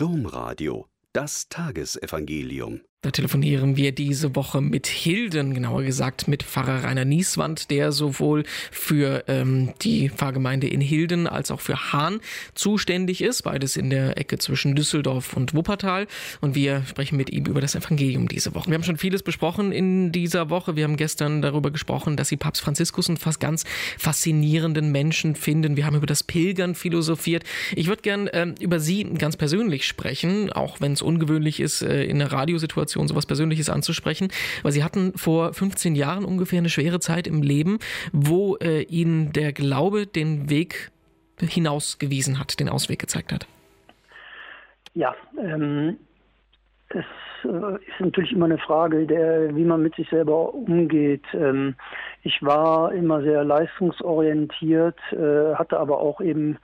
Domradio, das Tagesevangelium. Da telefonieren wir diese Woche mit Hilden, genauer gesagt mit Pfarrer Rainer Nieswand, der sowohl für die Pfarrgemeinde in Hilden als auch für Hahn zuständig ist, beides in der Ecke zwischen Düsseldorf und Wuppertal. Und wir sprechen mit ihm über das Evangelium diese Woche. Wir haben schon vieles besprochen in dieser Woche. Wir haben gestern darüber gesprochen, dass Sie Papst Franziskus einen fast ganz faszinierenden Menschen finden. Wir haben über das Pilgern philosophiert. Ich würde gern über Sie ganz persönlich sprechen, auch wenn es ungewöhnlich ist, in einer Radiosituation sowas Persönliches anzusprechen. Aber Sie hatten vor 15 Jahren ungefähr eine schwere Zeit im Leben, wo Ihnen der Glaube den Weg hinausgewiesen hat, den Ausweg gezeigt hat. Ja, es ist natürlich immer eine Frage, wie man mit sich selber umgeht. Ich war immer sehr leistungsorientiert, hatte aber auch eben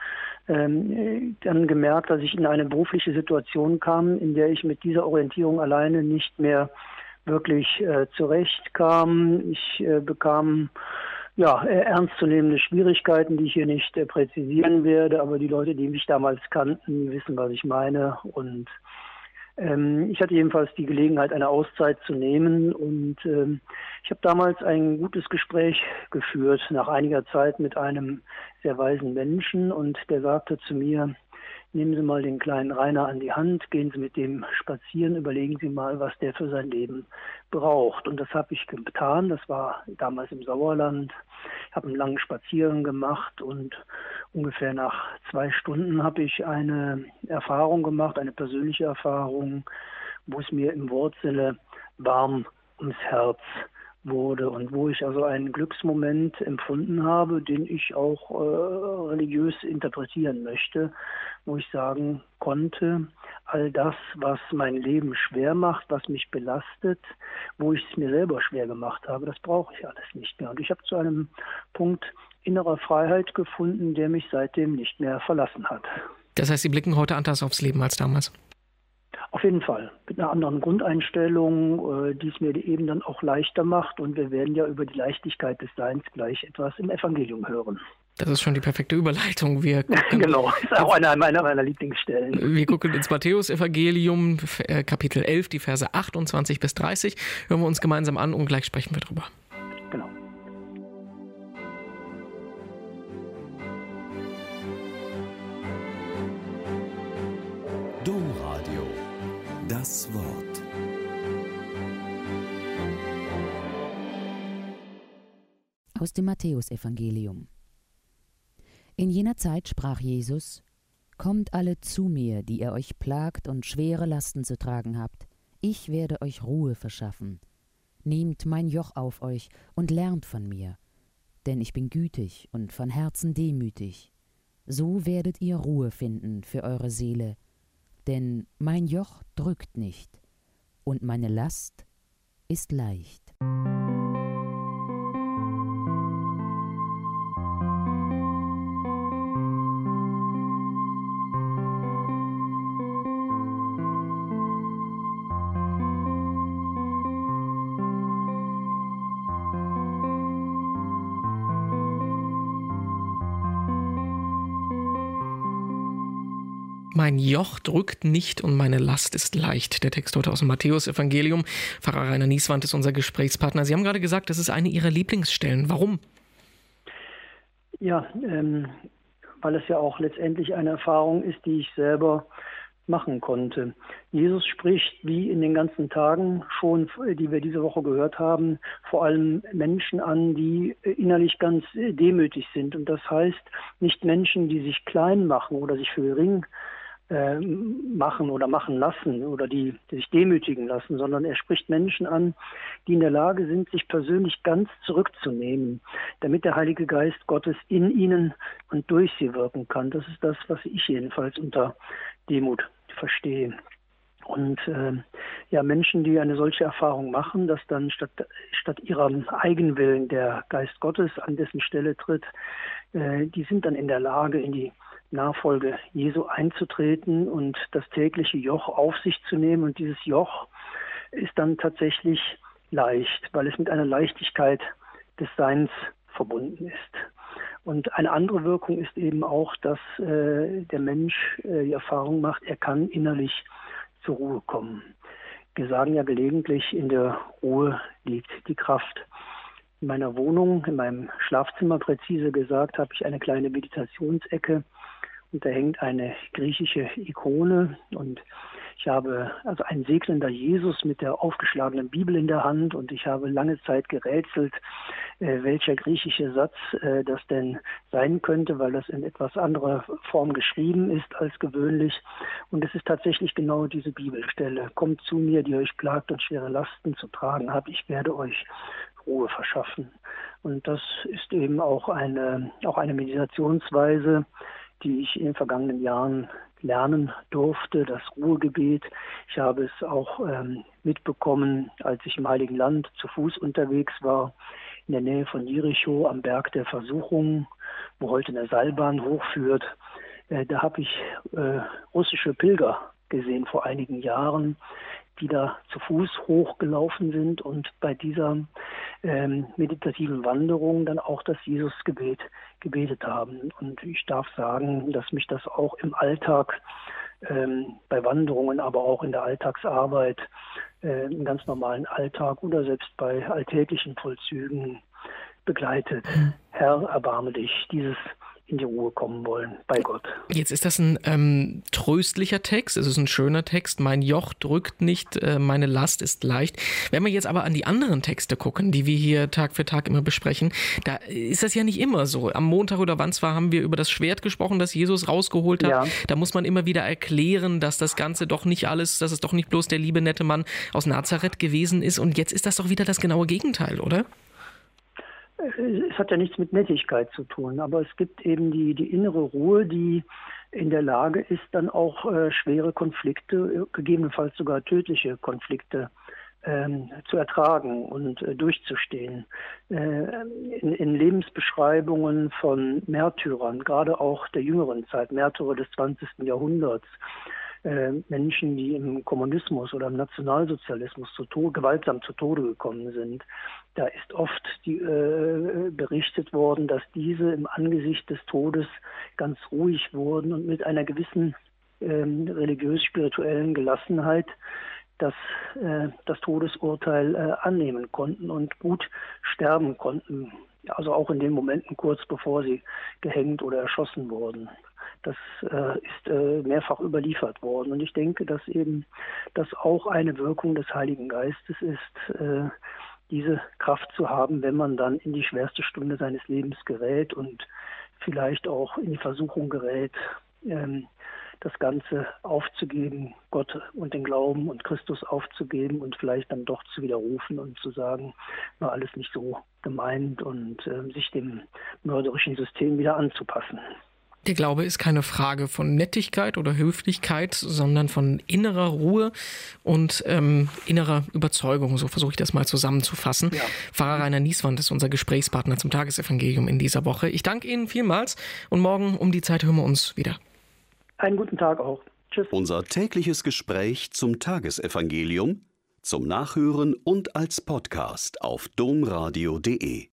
dann gemerkt, dass ich in eine berufliche Situation kam, in der ich mit dieser Orientierung alleine nicht mehr wirklich zurechtkam. Ich bekam ernstzunehmende Schwierigkeiten, die ich hier nicht präzisieren werde, aber die Leute, die mich damals kannten, wissen, was ich meine. Und ich hatte jedenfalls die Gelegenheit, eine Auszeit zu nehmen, und ich habe damals ein gutes Gespräch geführt, nach einiger Zeit mit einem sehr weisen Menschen, und der sagte zu mir: Nehmen Sie mal den kleinen Rainer an die Hand, gehen Sie mit dem spazieren, überlegen Sie mal, was der für sein Leben braucht. Und das habe ich getan, das war damals im Sauerland. Ich habe einen langen Spaziergang gemacht, und ungefähr nach 2 Stunden habe ich eine Erfahrung gemacht, eine persönliche Erfahrung, wo es mir im Wortsinne warm ums Herz wurde und wo ich also einen Glücksmoment empfunden habe, den ich auch religiös interpretieren möchte, wo ich sagen konnte, all das, was mein Leben schwer macht, was mich belastet, wo ich es mir selber schwer gemacht habe, das brauche ich alles nicht mehr. Und ich habe zu einem Punkt innerer Freiheit gefunden, der mich seitdem nicht mehr verlassen hat. Das heißt, Sie blicken heute anders aufs Leben als damals? Auf jeden Fall, mit einer anderen Grundeinstellung, die es mir eben dann auch leichter macht. Und wir werden ja über die Leichtigkeit des Seins gleich etwas im Evangelium hören. Das ist schon die perfekte Überleitung. Genau, das ist auch einer meiner Lieblingsstellen. Wir gucken ins Matthäus-Evangelium, Kapitel 11, die Verse 28 bis 30. Hören wir uns gemeinsam an und gleich sprechen wir drüber. Genau. Domradio, das Wort. Aus dem Matthäusevangelium. In jener Zeit sprach Jesus: Kommt alle zu mir, die ihr euch plagt und schwere Lasten zu tragen habt. Ich werde euch Ruhe verschaffen. Nehmt mein Joch auf euch und lernt von mir, denn ich bin gütig und von Herzen demütig. So werdet ihr Ruhe finden für eure Seele, denn mein Joch drückt nicht und meine Last ist leicht. Mein Joch drückt nicht und meine Last ist leicht. Der Text heute aus dem Matthäus-Evangelium. Pfarrer Rainer Nieswand ist unser Gesprächspartner. Sie haben gerade gesagt, das ist eine Ihrer Lieblingsstellen. Warum? Ja, weil es ja auch letztendlich eine Erfahrung ist, die ich selber machen konnte. Jesus spricht, wie in den ganzen Tagen schon, die wir diese Woche gehört haben, vor allem Menschen an, die innerlich ganz demütig sind. Und das heißt, nicht Menschen, die sich klein machen oder sich für gering machen oder machen lassen oder die sich demütigen lassen, sondern er spricht Menschen an, die in der Lage sind, sich persönlich ganz zurückzunehmen, damit der Heilige Geist Gottes in ihnen und durch sie wirken kann. Das ist das, was ich jedenfalls unter Demut verstehe. Und Menschen, die eine solche Erfahrung machen, dass dann statt ihrem Eigenwillen der Geist Gottes an dessen Stelle tritt, die sind dann in der Lage, in die Nachfolge Jesu einzutreten und das tägliche Joch auf sich zu nehmen. Und dieses Joch ist dann tatsächlich leicht, weil es mit einer Leichtigkeit des Seins verbunden ist. Und eine andere Wirkung ist eben auch, dass der Mensch die Erfahrung macht, er kann innerlich zur Ruhe kommen. Wir sagen ja gelegentlich, in der Ruhe liegt die Kraft. In meiner Wohnung, in meinem Schlafzimmer präzise gesagt, habe ich eine kleine Meditationsecke und da hängt eine griechische Ikone und ich habe also ein segnender Jesus mit der aufgeschlagenen Bibel in der Hand und ich habe lange Zeit gerätselt, welcher griechische Satz das denn sein könnte, weil das in etwas anderer Form geschrieben ist als gewöhnlich. Und es ist tatsächlich genau diese Bibelstelle. Kommt zu mir, die euch plagt und schwere Lasten zu tragen habt, ich werde euch Ruhe verschaffen. Und das ist eben auch eine Meditationsweise, die ich in den vergangenen Jahren lernen durfte, das Ruhegebet. Ich habe es auch mitbekommen, als ich im Heiligen Land zu Fuß unterwegs war, in der Nähe von Jericho am Berg der Versuchung, wo heute eine Seilbahn hochführt. Da habe ich russische Pilger gesehen vor einigen Jahren, die da zu Fuß hochgelaufen sind und bei dieser meditativen Wanderung dann auch das Jesusgebet gebetet haben. Und ich darf sagen, dass mich das auch im Alltag, bei Wanderungen, aber auch in der Alltagsarbeit, im ganz normalen Alltag oder selbst bei alltäglichen Vollzügen begleitet. Herr, erbarme dich, dieses in die Ruhe kommen wollen bei Gott. Jetzt ist das ein tröstlicher Text, es ist ein schöner Text. Mein Joch drückt nicht, meine Last ist leicht. Wenn wir jetzt aber an die anderen Texte gucken, die wir hier Tag für Tag immer besprechen, da ist das ja nicht immer so. Am Montag oder wann zwar haben wir über das Schwert gesprochen, das Jesus rausgeholt hat. Ja. Da muss man immer wieder erklären, dass das Ganze doch nicht alles, dass es doch nicht bloß der liebe nette Mann aus Nazareth gewesen ist. Und jetzt ist das doch wieder das genaue Gegenteil, oder? Es hat ja nichts mit Nettigkeit zu tun, aber es gibt eben die innere Ruhe, die in der Lage ist, dann auch schwere Konflikte, gegebenenfalls sogar tödliche Konflikte zu ertragen und durchzustehen. In Lebensbeschreibungen von Märtyrern, gerade auch der jüngeren Zeit, Märtyrer des 20. Jahrhunderts, Menschen, die im Kommunismus oder im Nationalsozialismus gewaltsam zu Tode gekommen sind. Da ist oft berichtet worden, dass diese im Angesicht des Todes ganz ruhig wurden und mit einer gewissen religiös-spirituellen Gelassenheit das Todesurteil annehmen konnten und gut sterben konnten. Also auch in den Momenten kurz bevor sie gehängt oder erschossen wurden. Das ist mehrfach überliefert worden. Und ich denke, dass eben das auch eine Wirkung des Heiligen Geistes ist, diese Kraft zu haben, wenn man dann in die schwerste Stunde seines Lebens gerät und vielleicht auch in die Versuchung gerät, das Ganze aufzugeben, Gott und den Glauben und Christus aufzugeben und vielleicht dann doch zu widerrufen und zu sagen, war alles nicht so gemeint und sich dem mörderischen System wieder anzupassen. Der Glaube ist keine Frage von Nettigkeit oder Höflichkeit, sondern von innerer Ruhe und innerer Überzeugung. So versuche ich das mal zusammenzufassen. Ja. Pfarrer Rainer Nieswand ist unser Gesprächspartner zum Tagesevangelium in dieser Woche. Ich danke Ihnen vielmals und morgen um die Zeit hören wir uns wieder. Einen guten Tag auch. Tschüss. Unser tägliches Gespräch zum Tagesevangelium, zum Nachhören und als Podcast auf domradio.de.